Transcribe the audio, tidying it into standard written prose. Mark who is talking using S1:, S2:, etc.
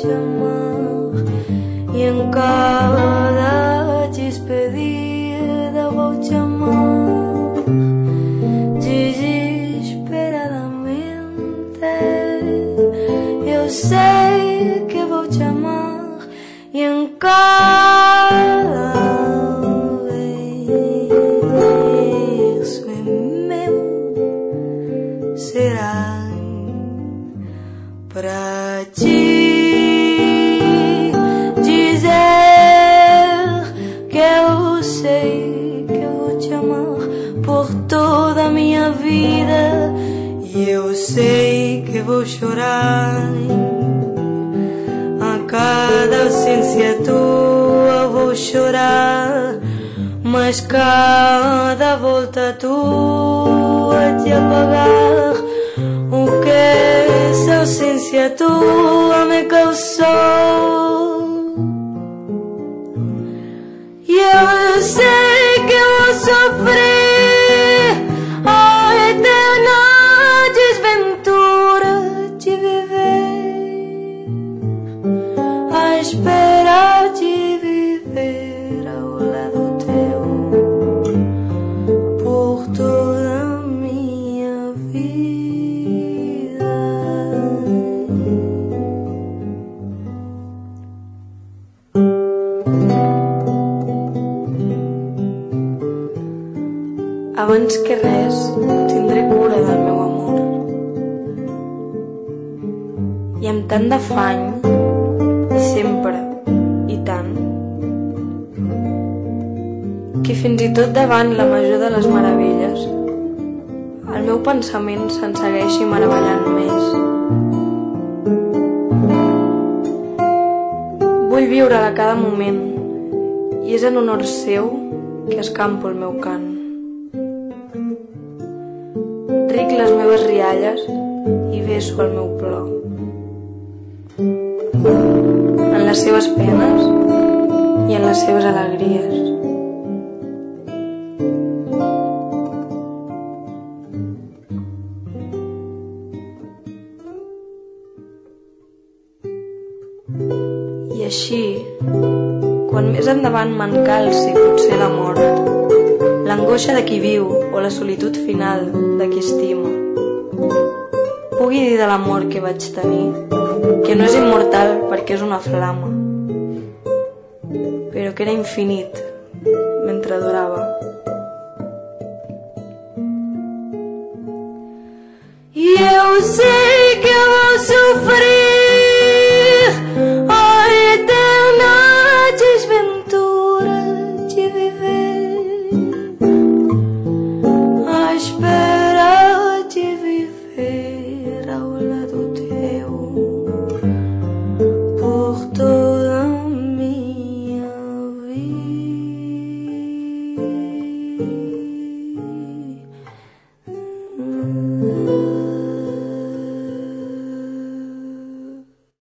S1: amar e em cada despedida vou te amar desesperadamente. Eu sei que vou te amar e em cada verso é meu será pra te dizer que eu sei que eu vou te amar por toda a minha vida. E eu sei que vou chorar a cada ausência tua, vou chorar, mas cada volta tua te apagar o que essa ausência tua me causou. E eu sei que eu vou sofrer a eterna desventura de viver, a espera de viver ao lado teu por toda a minha vida. Abans que res, tindré cura del meu amor. I amb tant d'afany, i sempre, i tant, que fins i tot davant la major de les meravelles, el meu pensament se'n segueixi meravellant més. Vull viure'l a cada moment, i és en honor seu que escampo el meu cant. Ric les meves rialles i beso el meu plor. En les seves penes i en les seves alegries. I així, quan més endavant m'encalci potser la mort, l'angoixa de qui viu o la solitud final de qui estima, pugui dir de l'amor que vaig tenir que no és immortal perquè és una flama, però que era infinit mentre durava. I eu sei que vou sofrer